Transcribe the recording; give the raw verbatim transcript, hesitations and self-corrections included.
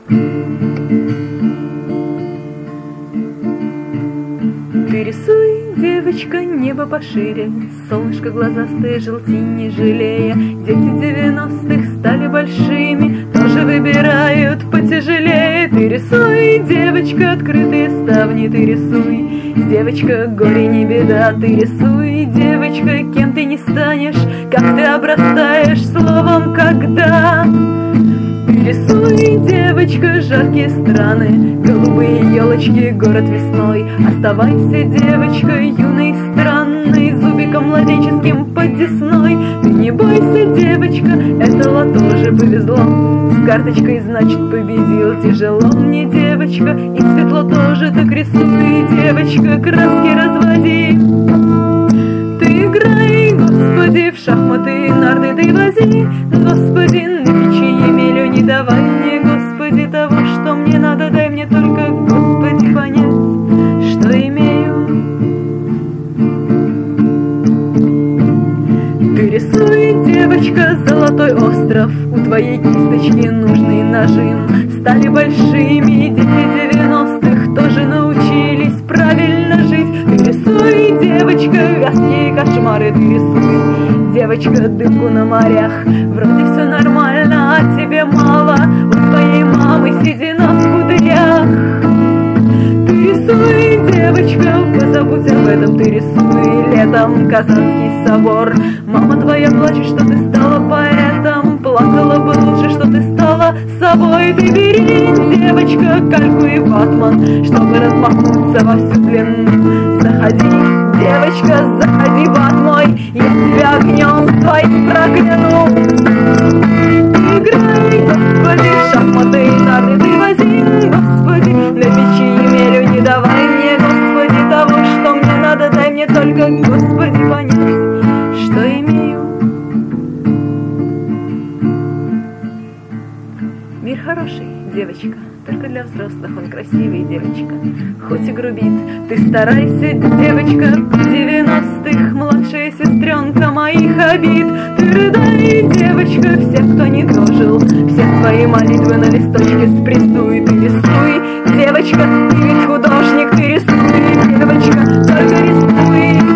Ты рисуй, девочка, небо пошире, солнышко глазастое желтей не жалея. Дети девяностых стали большими, тоже выбирают потяжелее. Ты рисуй, девочка, открытые ставни, ты рисуй, девочка, горе не беда. Ты рисуй, девочка, кем ты не станешь, как ты обрастаешь словом «когда». Рисуй, девочка, жаркие страны, голубые елочки, город весной. Оставайся, девочка, юной, странной, зубиком младенческим под десной. Ты не бойся, девочка, это лото же повезло, с карточкой, значит, победил. Тяжело мне, девочка, и светло тоже, так рисуй, девочка, краски разводи. Ты играй, Господи, в шахматы, нарды ты вози, Господи, на печи емелю не давай мне, Господи, того, что мне надо, дай мне только, Господи, понять, что имею. Ты рисуй, девочка, золотой остров, у твоей кисточки нужный нажим. Стали большими дети девяностых, тоже научились правильно жить. Ты рисуй, девочка, вязкие кошмары, ты рисуй, девочка, дымку на морях. Вроде все нормально, а тебе мало, у твоей мамы седина в кудрях. Ты рисуй, девочка, позабудь об этом, ты рисуй летом Казанский собор. Мама твоя плачет, что ты стала поэтом, плакала бы лучше, что ты стала собой. Ты бери, девочка, кальку и ватман, чтобы размахнуться во всю длину. Заходи, девочка, заходи в ад мой, я тебя огнем своим прокляну. Играй, Господи, шахматы и нарды ты вози, Господи, на печи емелю не давай мне, Господи, того, что мне надо, дай мне только, Господи, понять, что имею. Мир хороший, девочка, только для взрослых он красивый, девочка. Хоть и грубит, ты старайся, девочка, девяностых, младшая сестренка моих обид. Ты рыдай, девочка, всех, кто не дожил, все свои молитвы на листочке спрессуй. Ты рисуй, девочка, ты ведь художник, ты рисуй, девочка, только рисуй.